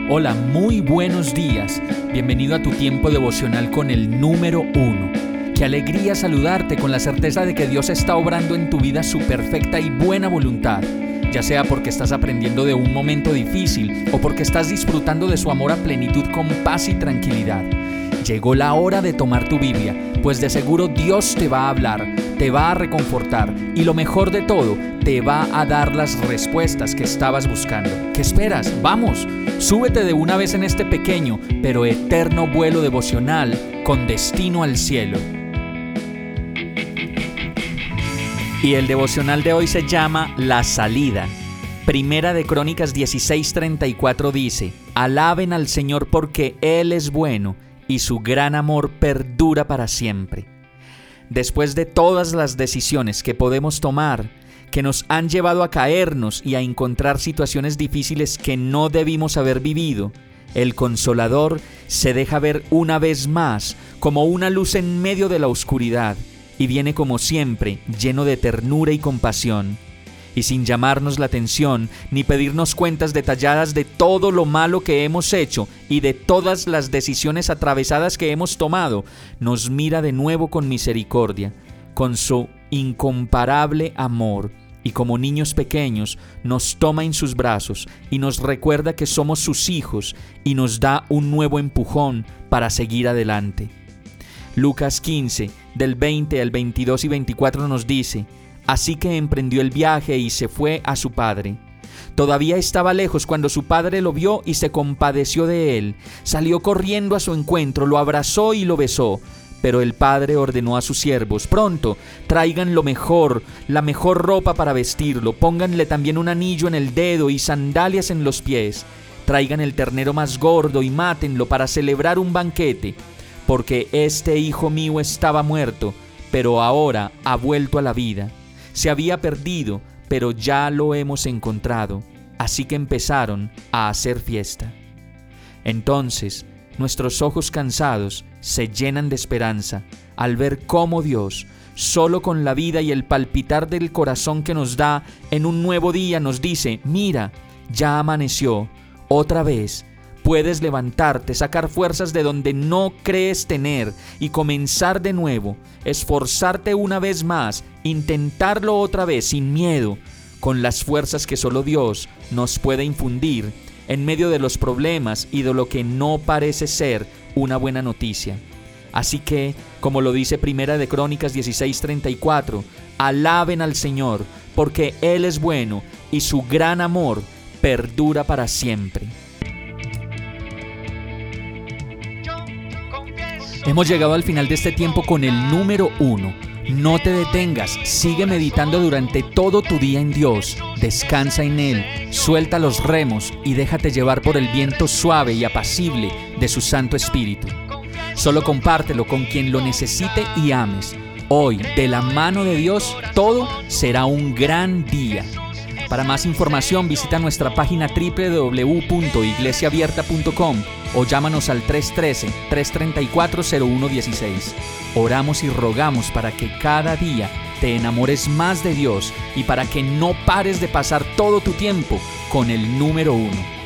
Hola, muy buenos días. Bienvenido a tu tiempo devocional con el número 1. Qué alegría saludarte con la certeza de que Dios está obrando en tu vida su perfecta y buena voluntad, ya sea porque estás aprendiendo de un momento difícil o porque estás disfrutando de su amor a plenitud con paz y tranquilidad. Llegó la hora de tomar tu Biblia, pues de seguro Dios te va a hablar, te va a reconfortar y lo mejor de todo, te va a dar las respuestas que estabas buscando. ¿Qué esperas? ¡Vamos! Súbete de una vez en este pequeño pero eterno vuelo devocional con destino al cielo. Y el devocional de hoy se llama La Salida. Primera de Crónicas 16:34 dice: Alaben al Señor porque Él es bueno y su gran amor perdura para siempre. Después de todas las decisiones que podemos tomar, que nos han llevado a caernos y a encontrar situaciones difíciles que no debimos haber vivido, el Consolador se deja ver una vez más como una luz en medio de la oscuridad y viene como siempre lleno de ternura y compasión. Y sin llamarnos la atención ni pedirnos cuentas detalladas de todo lo malo que hemos hecho y de todas las decisiones atravesadas que hemos tomado, nos mira de nuevo con misericordia, con su incomparable amor, y como niños pequeños nos toma en sus brazos y nos recuerda que somos sus hijos y nos da un nuevo empujón para seguir adelante. Lucas 15, del 20 al 22 y 24 nos dice: Así que emprendió el viaje y se fue a su padre. Todavía estaba lejos cuando su padre lo vio y se compadeció de él. Salió corriendo a su encuentro, lo abrazó y lo besó. Pero el padre ordenó a sus siervos: Pronto, traigan lo mejor, la mejor ropa para vestirlo. Pónganle también un anillo en el dedo y sandalias en los pies. Traigan el ternero más gordo y mátenlo para celebrar un banquete. Porque este hijo mío estaba muerto, pero ahora ha vuelto a la vida. Se había perdido, pero ya lo hemos encontrado. Así que empezaron a hacer fiesta. Entonces, nuestros ojos cansados se llenan de esperanza al ver cómo Dios, solo con la vida y el palpitar del corazón que nos da en un nuevo día, nos dice: Mira, ya amaneció, otra vez. Puedes levantarte, sacar fuerzas de donde no crees tener y comenzar de nuevo, esforzarte una vez más, intentarlo otra vez sin miedo, con las fuerzas que solo Dios nos puede infundir en medio de los problemas y de lo que no parece ser una buena noticia. Así que, como lo dice Primera de Crónicas 16:34, alaben al Señor porque Él es bueno y su gran amor perdura para siempre. Hemos llegado al final de este tiempo con el número 1. No te detengas, sigue meditando durante todo tu día en Dios, descansa en Él, suelta los remos y déjate llevar por el viento suave y apacible de su Santo Espíritu. Solo compártelo con quien lo necesite y ames. Hoy, de la mano de Dios, todo será un gran día. Para más información visita nuestra página www.iglesiaabierta.com o llámanos al 313-334-0116. Oramos y rogamos para que cada día te enamores más de Dios y para que no pares de pasar todo tu tiempo con el número 1.